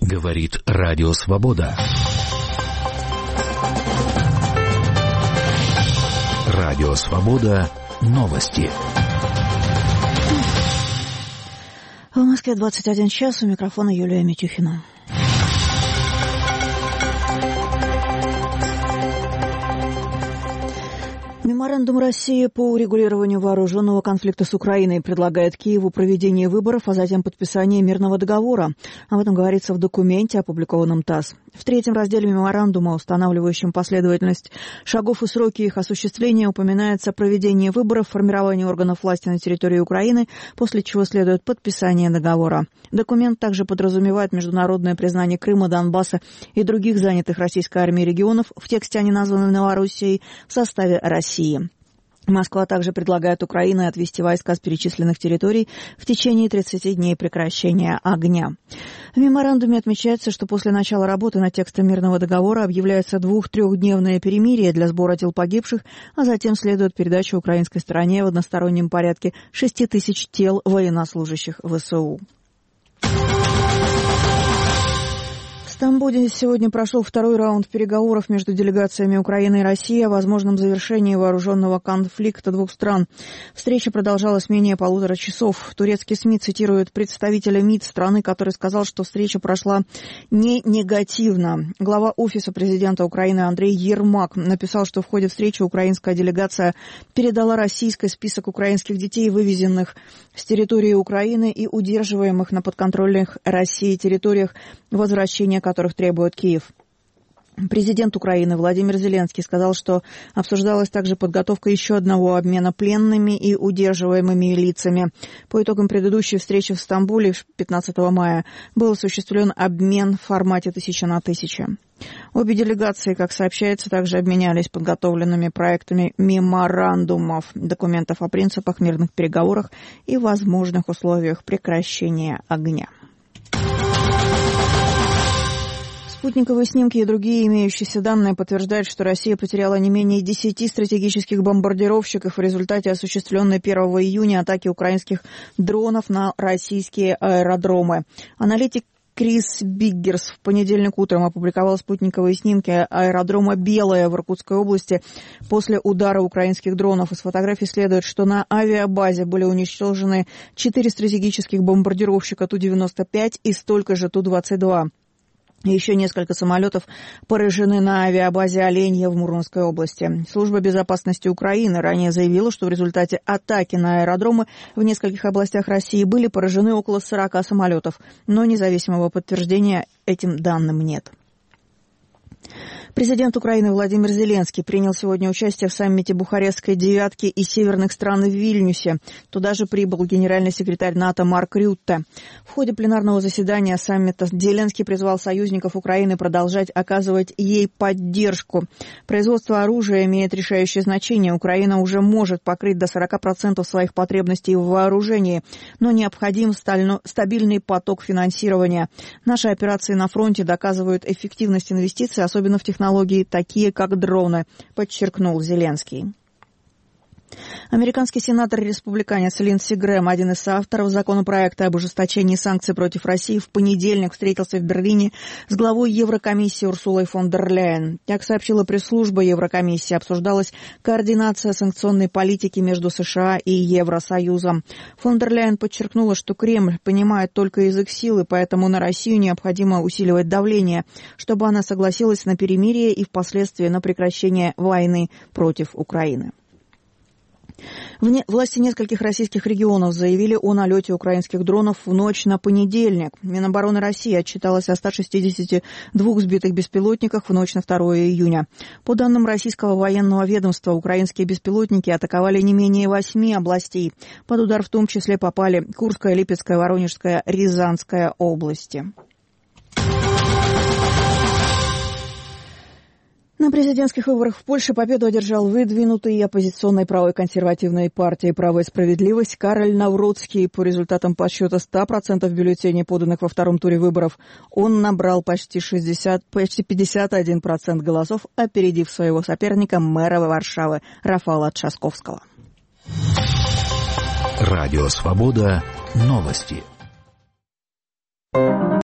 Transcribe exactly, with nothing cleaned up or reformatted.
Говорит Радио Свобода. Радио Свобода. Новости. В Москве двадцать один час. У микрофона Юлия Митюхина. Меморандум России по урегулированию вооруженного конфликта с Украиной предлагает Киеву проведение выборов, а затем подписание мирного договора. Об этом говорится в документе, опубликованном ТАСС. В третьем разделе меморандума, устанавливающем последовательность шагов и сроки их осуществления, упоминается проведение выборов, формирование органов власти на территории Украины, после чего следует подписание договора. Документ также подразумевает международное признание Крыма, Донбасса и других занятых российской армией регионов, в тексте они названы Новороссией, в составе России. Москва также предлагает Украине отвести войска с перечисленных территорий в течение тридцати дней прекращения огня. В меморандуме отмечается, что после начала работы над текстом мирного договора объявляется двух-трехдневное перемирие для сбора тел погибших, а затем следует передача украинской стороне в одностороннем порядке шести тысяч тел военнослужащих ВСУ. В Стамбуле сегодня прошел второй раунд переговоров между делегациями Украины и России о возможном завершении вооруженного конфликта двух стран. Встреча продолжалась менее полутора часов. Турецкие СМИ цитируют представителя МИД страны, который сказал, что встреча прошла не негативно. Глава Офиса президента Украины Андрей Ермак написал, что в ходе встречи украинская делегация передала российский список украинских детей, вывезенных с территории Украины и удерживаемых на подконтрольных России территориях, возвращения которых требует Киев. Президент Украины Владимир Зеленский сказал, что обсуждалась также подготовка еще одного обмена пленными и удерживаемыми лицами. По итогам предыдущей встречи в Стамбуле пятнадцатого мая был осуществлен обмен в формате тысяча на тысячу. Обе делегации, как сообщается, также обменялись подготовленными проектами меморандумов, документов о принципах мирных переговоров и возможных условиях прекращения огня. Спутниковые снимки и другие имеющиеся данные подтверждают, что Россия потеряла не менее десяти стратегических бомбардировщиков в результате осуществленной первого июня атаки украинских дронов на российские аэродромы. Аналитик Крис Биггерс в понедельник утром опубликовал спутниковые снимки аэродрома Белое в Иркутской области после удара украинских дронов. Из фотографий следует, что на авиабазе были уничтожены четыре стратегических бомбардировщика Ту девяносто пять и столько же Ту двадцать два. Еще несколько самолетов поражены на авиабазе Оленья в Мурманской области. Служба безопасности Украины ранее заявила, что в результате атаки на аэродромы в нескольких областях России были поражены около сорока самолетов, но независимого подтверждения этим данным нет. Президент Украины Владимир Зеленский принял сегодня участие в саммите Бухарестской девятки и северных стран в Вильнюсе. Туда же прибыл генеральный секретарь НАТО Марк Рютте. В ходе пленарного заседания саммита Зеленский призвал союзников Украины продолжать оказывать ей поддержку. Производство оружия имеет решающее значение. Украина уже может покрыть до сорока процентов своих потребностей в вооружении, но необходим стабильный поток финансирования. Наши операции на фронте доказывают эффективность инвестиций, особенно в технологии, такие как дроны, подчеркнул Зеленский. Американский сенатор-республиканец Линдси Грэм, один из соавторов законопроекта об ужесточении санкций против России, в понедельник встретился в Берлине с главой Еврокомиссии Урсулой фон дер Ляйен. Как сообщила пресс-служба Еврокомиссии, обсуждалась координация санкционной политики между США и Евросоюзом. Фон дер Ляйен подчеркнула, что Кремль понимает только язык силы, поэтому на Россию необходимо усиливать давление, чтобы она согласилась на перемирие и впоследствии на прекращение войны против Украины. Власти нескольких российских регионов заявили о налете украинских дронов в ночь на понедельник. Минобороны России отчиталась о ста шестидесяти двух сбитых беспилотниках в ночь на второго июня. По данным российского военного ведомства, украинские беспилотники атаковали не менее восьми областей. Под удар в том числе попали Курская, Липецкая, Воронежская, Рязанская области. На президентских выборах в Польше победу одержал выдвинутый оппозиционной правой консервативной партией «Право и справедливость» Кароль Навроцкий. По результатам подсчета ста процентов бюллетеней, поданных во втором туре выборов, он набрал почти, шестьдесят, почти пятьдесят один процент голосов, опередив своего соперника, мэра Варшавы Рафала Трzaskowskiego. Радио «Свобода». Новости.